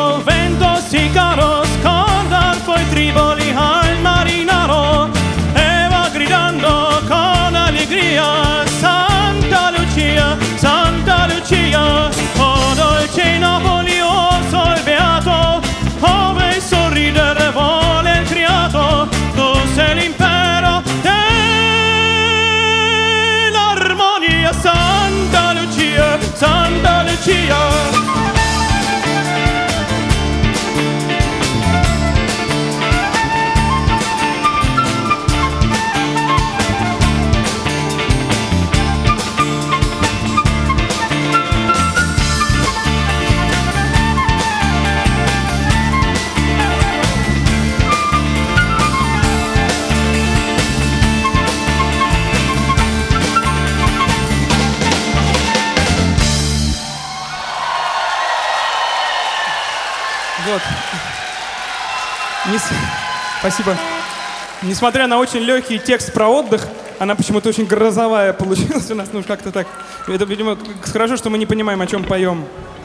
col vento si caro scordar poi Tripoli al marinaro e va gridando con allegria Santa Lucia, oh dolce Napoli, oh sol beato, ove il sorridere vuole il criato, tu sei l'impero dell'armonia, Santa Lucia, Santa Lucia. Вот. Спасибо. Несмотря на очень легкий текст про отдых, она почему-то очень грозовая получилась у нас. Ну, как-то так. Это, видимо, хорошо, что мы не понимаем, о чем поем.